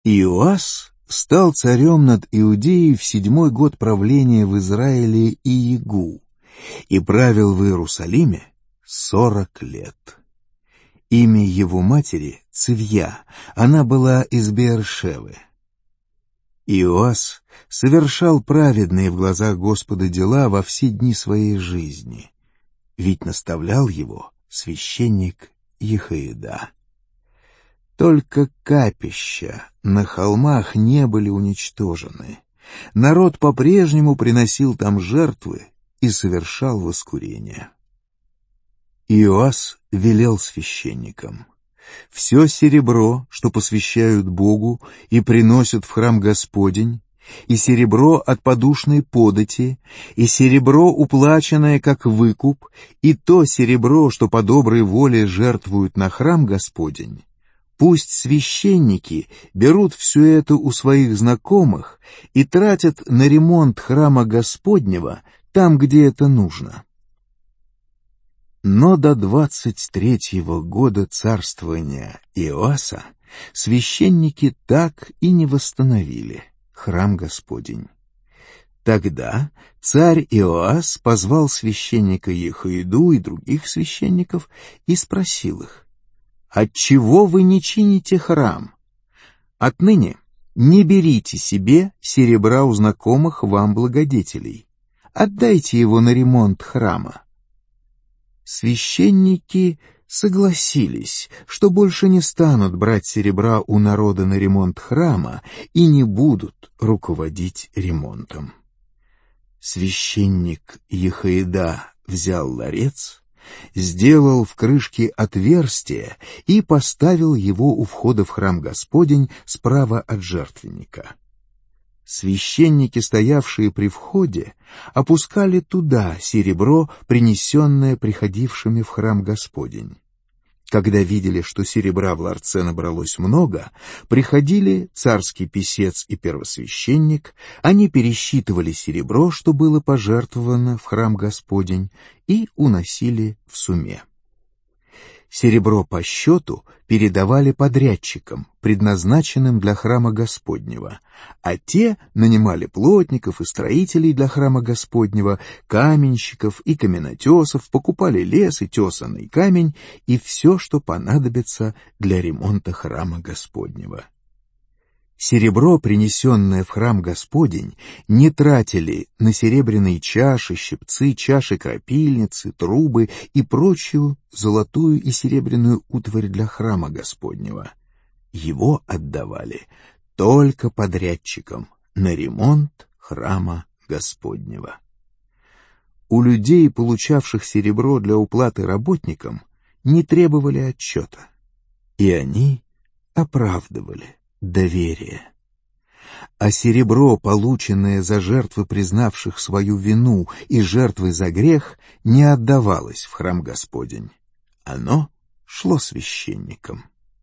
Иоас стал царем над Иудеей в 7-й год правления в Израиле Иегу и правил в Иерусалиме 40 лет. Имя его матери — Цивья, она была из Беэр-Шевы. Иоас совершал праведные в глазах Господа дела во все дни своей жизни, ведь наставлял его священник Ехоиада. Только капища на холмах не были уничтожены. Народ по-прежнему приносил там жертвы и совершал воскурение. Иоас велел священникам: все серебро, что посвящают Богу и приносят в храм Господень, и серебро от подушной подати, и серебро, уплаченное как выкуп, и то серебро, что по доброй воле жертвуют на храм Господень, пусть священники берут все это у своих знакомых и тратят на ремонт храма Господнего там, где это нужно. Но до 23-го года царствования Иоаса священники так и не восстановили храм Господень. Тогда царь Иоас позвал священника Ехоиаду и других священников и спросил их: «Отчего вы не чините храм? Отныне не берите себе серебра у знакомых вам благодетелей. Отдайте его на ремонт храма». Священники согласились, что больше не станут брать серебра у народа на ремонт храма и не будут руководить ремонтом. Священник Ехоиада взял ларец, сделал в крышке отверстие и поставил его у входа в храм Господень справа от жертвенника. Священники, стоявшие при входе, опускали туда серебро, принесенное приходившими в храм Господень. Когда видели, что серебра в ларце набралось много, приходили царский писец и первосвященник, они пересчитывали серебро, что было пожертвовано в храм Господень, и уносили в суме. Серебро по счету передавали подрядчикам, предназначенным для храма Господнего, а те нанимали плотников и строителей для храма Господнего, каменщиков и каменотесов, покупали лес и тесанный камень и все, что понадобится для ремонта храма Господнего. Серебро, принесенное в храм Господень, не тратили на серебряные чаши, щипцы, чаши-крапильницы, трубы и прочую золотую и серебряную утварь для храма Господнего. Его отдавали только подрядчикам на ремонт храма Господнего. У людей, получавших серебро для уплаты работникам, не требовали отчета, и они оправдывали доверие. А серебро, полученное за жертвы признавших свою вину и жертвы за грех, не отдавалось в храм Господень. Оно шло священникам.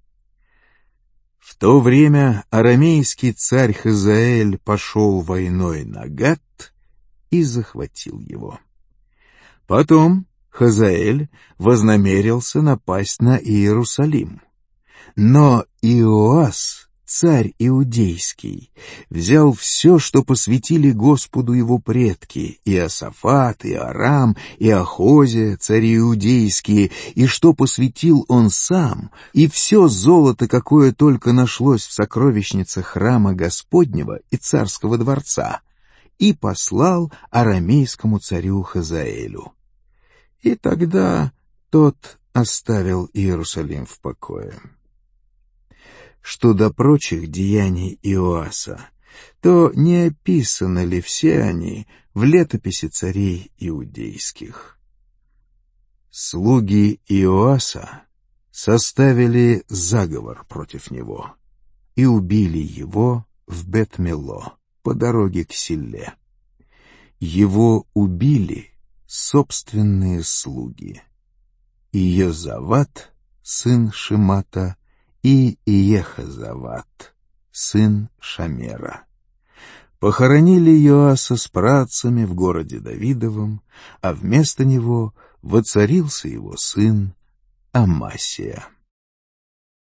В то время арамейский царь Хазаэль пошел войной на Гат и захватил его. Потом Хазаэль вознамерился напасть на Иерусалим. Но Иоас, царь иудейский, взял все, что посвятили Господу его предки, Иосафат, и Арам, и Ахозия, цари иудейские, и что посвятил он сам, и все золото, какое только нашлось в сокровищницах храма Господнего и царского дворца, и послал арамейскому царю Хазаэлю. И тогда тот оставил Иерусалим в покое. Что до прочих деяний Иоаса, то не описаны ли все они в летописи царей иудейских? Слуги Иоаса составили заговор против него и убили его в Бет-Мило по дороге к Силле. Его убили собственные слуги: Иозават, сын Шимата, и Иехозават, сын Шамера. Похоронили Иоаса с працами в городе Давидовом, а вместо него воцарился его сын Амасия.